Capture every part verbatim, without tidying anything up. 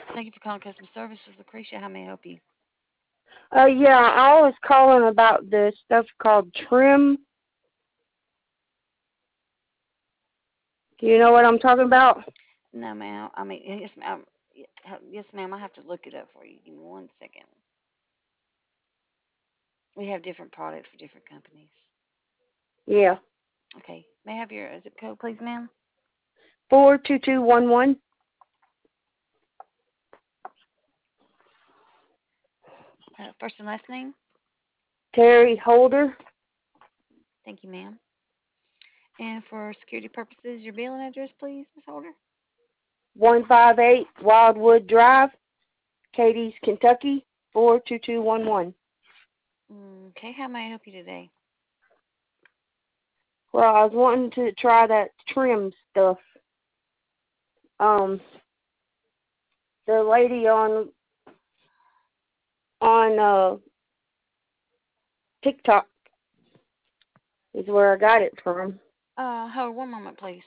Thank you for calling customer service. This is Lucretia. How may I help you? Uh, yeah, I was calling about the stuff called trim. Do you know what I'm talking about? No, ma'am. I mean, yes, ma'am. Yes, ma'am. I have to look it up for you. Give me one second. We have different products for different companies. Yeah. Okay. May I have your zip code, please, ma'am? Four two two one one. Uh, first and last name? Terry Holder. Thank you, ma'am. And for security purposes, your billing address, please, Miss Holder? One five eight Wildwood Drive, Cadiz, Kentucky. Four two two one one. Okay. How may I help you today? Well, I was wanting to try that trim stuff. Um, the lady on on uh TikTok is where I got it from. Uh, hold one moment, please.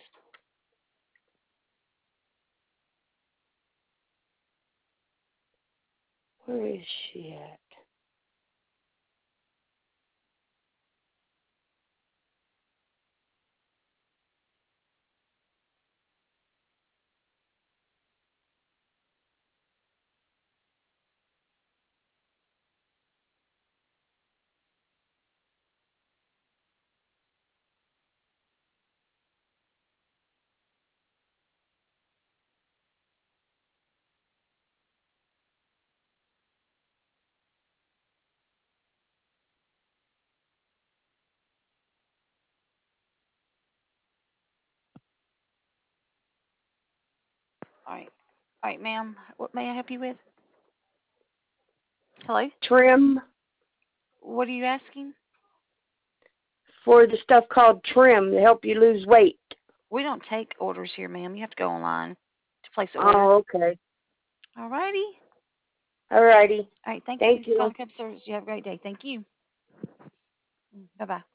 Where is she at? All right. All right, ma'am. What may I help you with? Hello? Trim What are you asking? for the stuff called trim to help you lose weight. We don't take orders here, ma'am. You have to go online to place the order. Oh, okay. All righty. Alrighty. All right. Thank you Thank for you. calling Cup Service. You have a great day. Thank you. Bye bye.